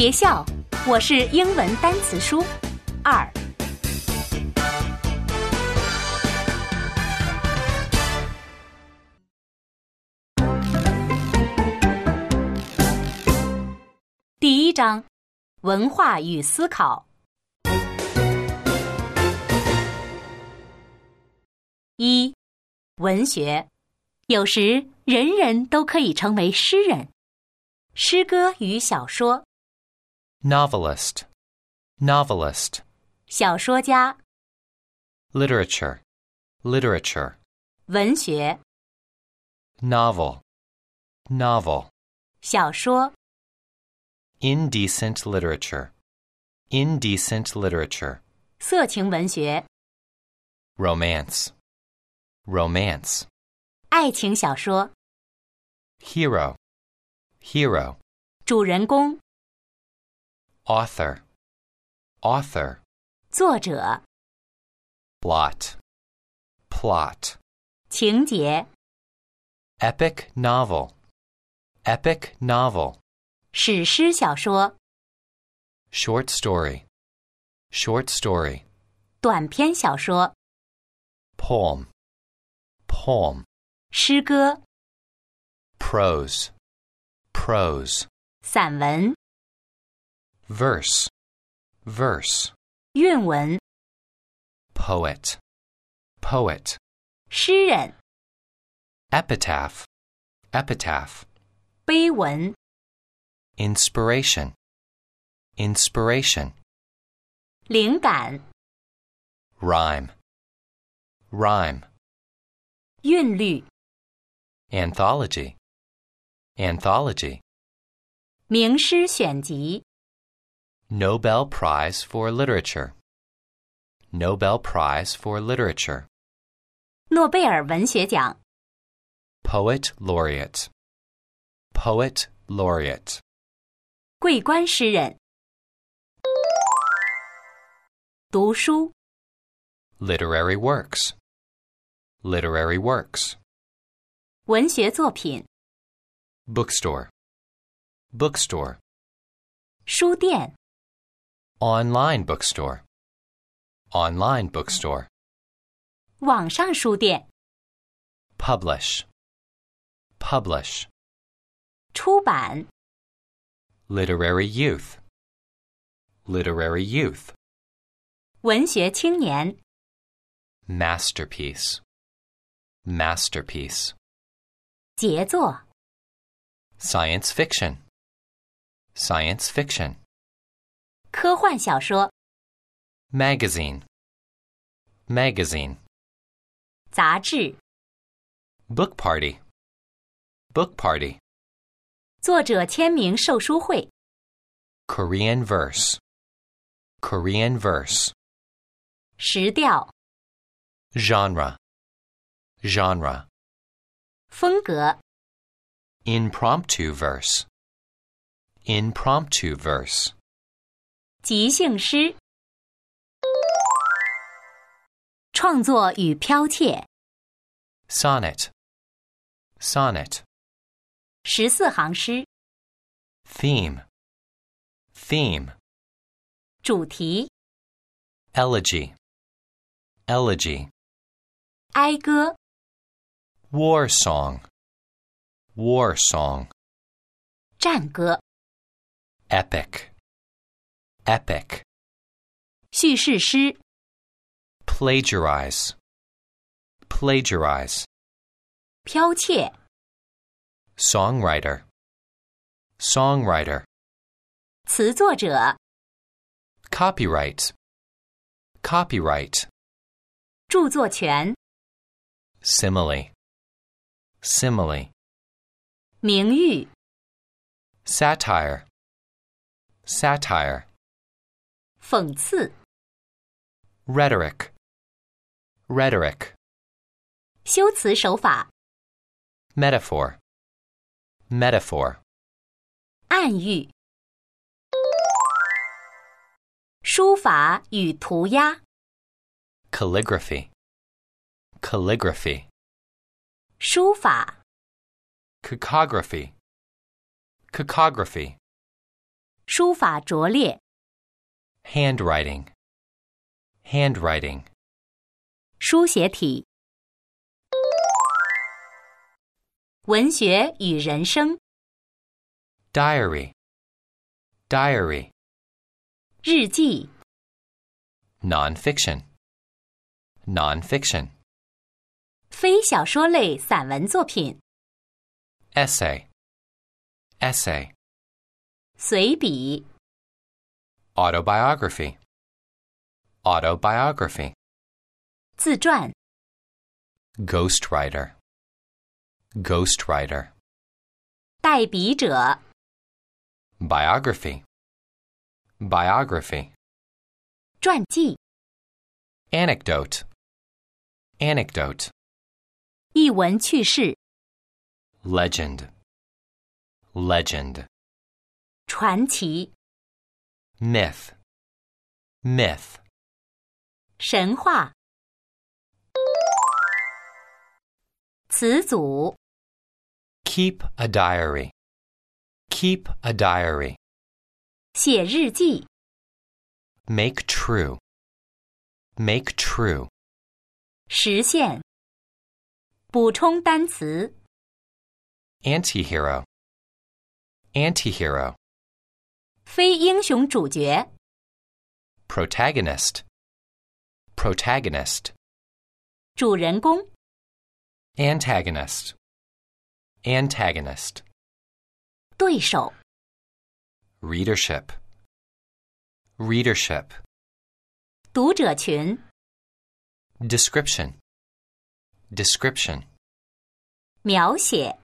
别笑，我是英文单词书2。第1章，文化与思考。1. 文学，有时人人都可以成为诗人。诗歌与小说。 Novelist, novelist. 小说家。 Literature, literature. 文学。 Novel, novel. 小说。 Indecent literature, indecent literature. 色情文学。 Romance, romance. 爱情小说。 Hero, hero. 主人公。 Author, author. 作者。 Plot, plot. 情节。 Epic novel, epic novel. 史诗小说。 Short story, short story. 短篇小说。 Poem, poem. 诗歌。 Prose, prose. 散文。 Verse, verse. 韵文。 Poet, poet. 诗人。 Epitaph, epitaph. 碑文。 Inspiration, inspiration. 灵感。 Rhyme, rhyme. 韵律。 Anthology, anthology. 名诗选集。 Nobel Prize for Literature, Nobel Prize for Literature. 诺贝尔文学奖。 Poet laureate, poet laureate. 桂冠诗人。读书。 Literary works, literary works. 文学作品。 Bookstore, bookstore. 书店。 Online bookstore, online bookstore. 网上书店。 Publish, publish. 出版。 Literary youth, literary youth. 文学青年。 Masterpiece, masterpiece. 杰作。 Science fiction, science fiction. 科幻小说。 Magazine, magazine. 杂志。 Book party, book party. 作者签名售书会。 Korean verse, Korean verse. 时调。 Genre, genre. 风格。 Impromptu verse, impromptu verse. 即兴诗。创作与剽窃。 Sonnet, sonnet. 14行诗。 Theme, theme. 主题。 Elegy, elegy. 哀歌。 War song, war song. 战歌。 Epic, epic. 叙事诗。 Plagiarize, plagiarize. 剽窃。 Songwriter, songwriter. 词作者。 Copyright, copyright. 著作权。 Simile, simile. 名誉。 Satire, satire. 讽刺。 Rhetoric, rhetoric. 修辞手法。 Metaphor, metaphor. 暗喻。书法与涂鸦。 Calligraphy, calligraphy. 书法。 Cacography, cacography. 书法拙劣。 handwriting, handwriting. 书写体。文学与人生。 Diary, diary. 日记。 Nonfiction, nonfiction. 非小说类散文作品。 Essay, essay. 随笔。 Autobiography, autobiography. 自传。 Ghostwriter, ghostwriter. 代笔者。 Biography, biography. 传记。 Anecdote, anecdote. 译文趣事。 Legend, legend. 传奇。 Myth, myth. 神话。词组。 Keep a diary, keep a diary. 写日记。 Make true, make true. 实现。补充单词。 Antihero, antihero. 非英雄主角。 Protagonist, protagonist. 主人公。 Antagonist, antagonist. 对手。 Readership, readership. 读者群。 Description, description. 描写。